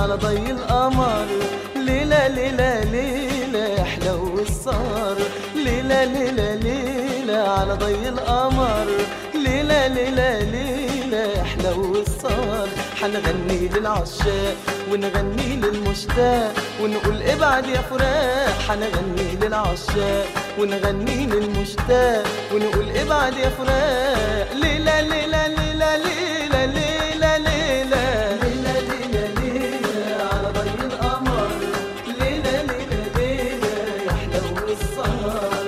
على ضي القمر، ليلة ليلة ليلة يحلو السهر، ليلة ليلة ليلة على ضي القمر، ليلة ليلة ليلة يحلو السهر. حنغني للعشاق ونغني للمشتاق ونقول ابعد يا فراق، حنغني للعشاق ونغني للمشتاق ونقول ابعد يا فراق، ليلة ليلة ليلة ليلة ليلة ليلة ليلة ليلة ليلة على ضي القمر، ليلة ليلة ليلة يحلو السهر.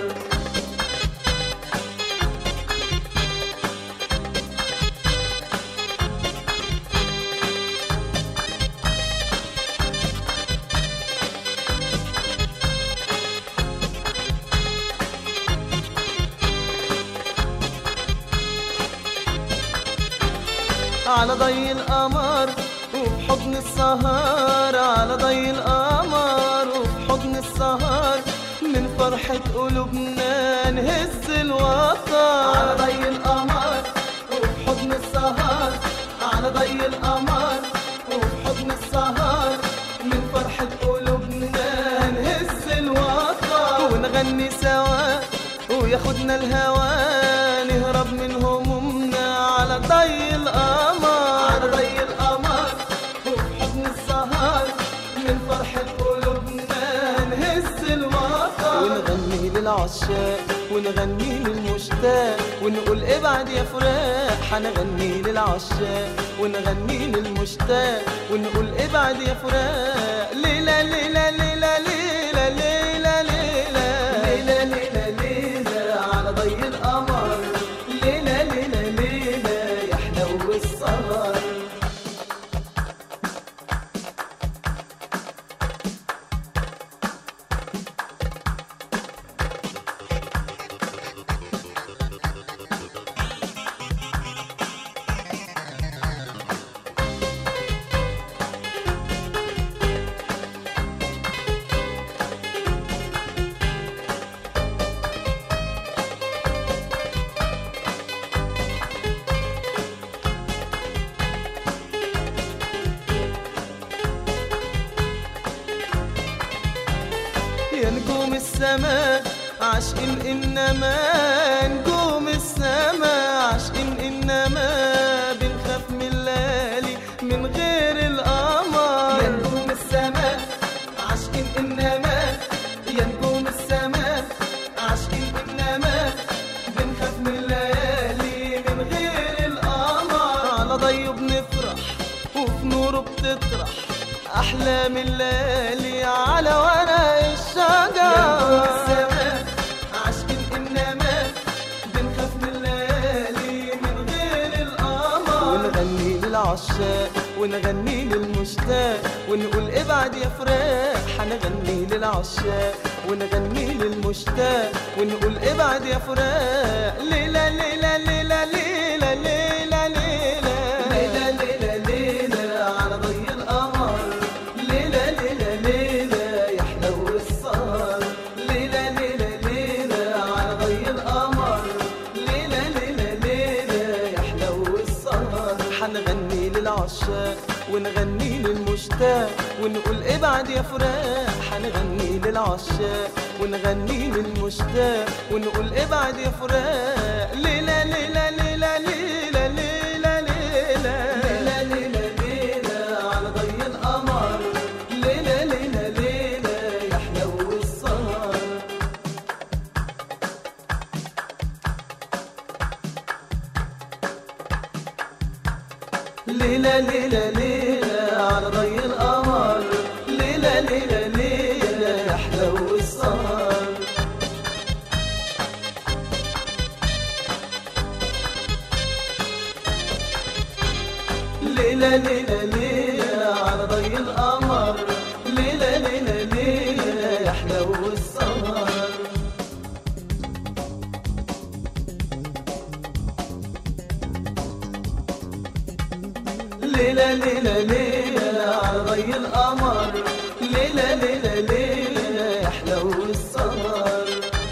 على ضي القمر وفي حضن السهر، على ضي القمر وفي حضن السهر، من فرحة قلوبنا نهز الوتر. على ضي القمر وفي حضن السهر، على ضي القمر وفي حضن السهر، من فرحة قلوبنا نهز الوتر، ونغني سوا وياخدنا الهوى نهرب من همومنا على ضي القمر، على ضي القمر وفي حضن السهر، من فرحة قلوبنا نهز الوتر، ونغني للعشاق ونغني للمشتاق ونقول ابعد يا فراق، حنغني للعشاق ونغني للمشتاق ونقول ابعد يا فراق، ليلة ليلة ليلة ليلة ليلة ليلة ليلة ليلة على ضي القمر، ليلة ليلة ليلة يحلو السهر. يا نجوم السماء عاشقين إنما، نجوم السماء عاشقين إنما، بنخاف من الليالي من غير القمر. يا نجوم السماء عاشقين إنما، يا نجوم السماء عاشقين إنما، بنخاف من الليالي من غير القمر. على ضيه بنفرح وفي نوره بتطرح أحلام الليالي على ورق الشجر. يا السماء عاشقين إنما، بنخاف من الليالي من غير القمر، ونغني للعشاق ونغني للمشتاق ونقول ابعد يا فراق، حنغني للعشاق ونغني للمشتاق ونقول ابعد يا فراق، ليلة ليلة ليلة ليلة ليلة ليلة ليلة ليلة على ضي القمر، ليلة ليلة ليلة يحلو السهر، ليلة ليلة ليلة على ضي القمر، ليلة ليلة ليلة يحلو السهر. حنغني للعشاق ونغني للمشتاق ونقول ابعد يا فراق، حنغني للعشاق ونغني للمشتاق ونقول ابعد يا فراق، ليلة ليلة ليلة ليلة ليلة ليلة ليلة ليلة على ضي القمر، ليلة ليلة ليلة يحلو السهر. ليلة ليلة ليلة على ضي القمر، ليلة ليلة ليلة يحلو السهر. ليلة ليلة ليلة على ضي القمر، ليلة ليلة ليلة يحلو السهر. ليلة ليلة ليلة على ضي القمر، ليلة ليلة ليلة يحلو السهر.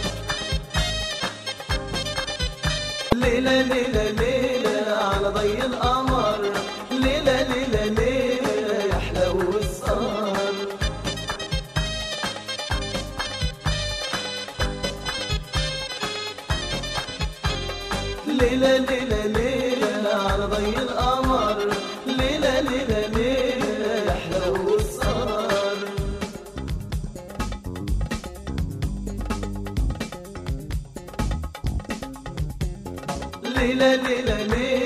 ليلة ليلة ليلة على ضي القمر، ليلة ليلة ليلة يحلو السهر. ليلة ليلة ليلة على ضي القمر، ليلة ليلة ليلة يحلو السهر. ليلة ليلة ليلة